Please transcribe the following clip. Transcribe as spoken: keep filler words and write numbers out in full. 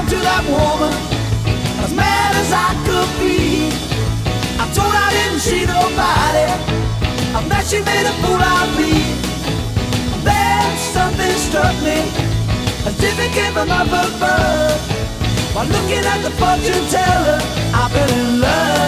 to that woman as mad as I could be. I told her I didn't see nobody, and that she made a fool out of me. Then something struck me, as if it came from up above. While looking at the fortune teller, I fell in love.